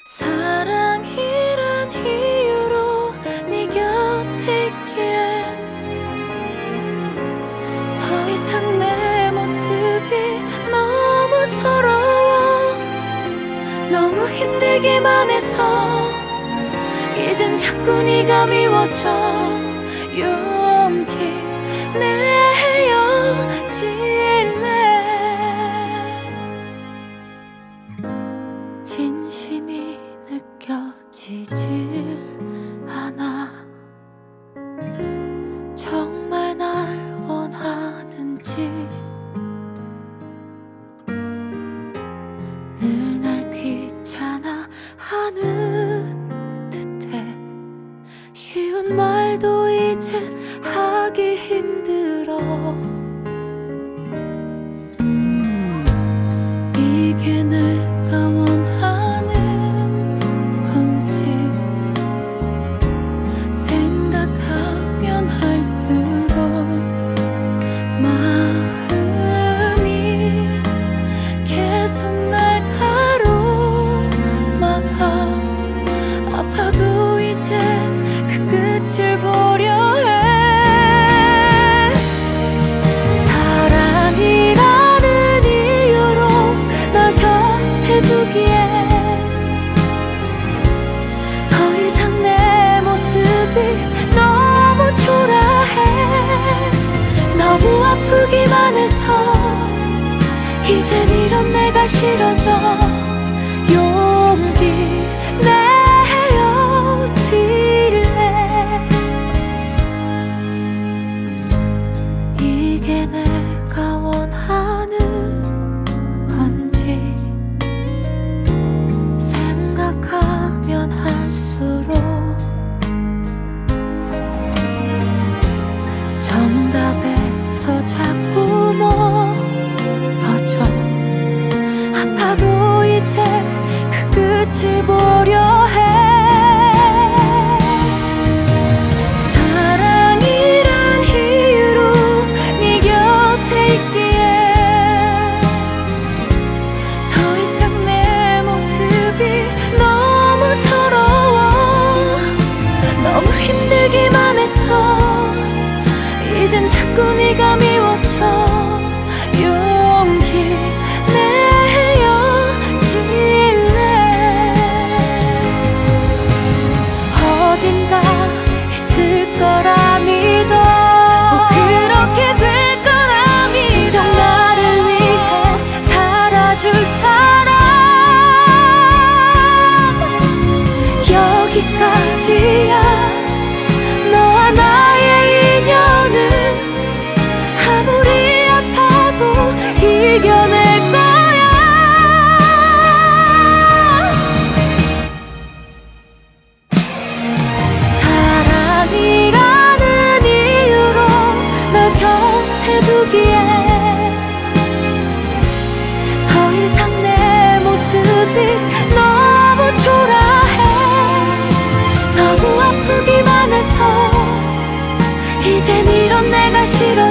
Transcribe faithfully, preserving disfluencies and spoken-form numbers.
사랑이란 이유로 네 곁에 있기엔 더 이상 내 모습이 너무 서러워. 너무 힘들기만 해서 이젠 자꾸 네가 미워져. 용기 내 헤어질래. 진심이 느껴지질 않아. 정말 날 원하는지 늘 날 귀찮아하는 듯해. 쉬운 말도 이젠 하기 힘들어. 이게 내가 원하는 건지 생각하면 할수록 마음이 계속 날 가로막아. 아파도 이젠 그 끝을 보려 해. 사랑이라는 이유로 널 곁에 두기에 더 이상 내 모습이 너무 초라해. 너무 아프기만 해서 이젠 이런 내가 싫어져. 용기 내 헤어질래. 이게 내가 원하는 건지 생각하면 할수록 정답에서 자꾸 멀어져. 아파도 이제 그 끝을 보려 해. 사랑이란 이유로 네 곁에 있기에 더 이상 내 모습이 너무 서러워. 너무 힘들기만 해서 이젠 자꾸 네가 미워져. 용기 내 헤어질래. 어딘가 있을 거라 믿어. 꼭 그렇게 될 거라 믿어. 진정 나를 위해 살아줄 사람. 여기까지야. 너와 나의 인연은 아무리 아파도 이겨낼 거야. 사랑이라는 이유로 널 곁에 두기에 더 이상 내 모습이 너무 초라해. 너무 아프기만 해서 이젠 이런 내가 싫어.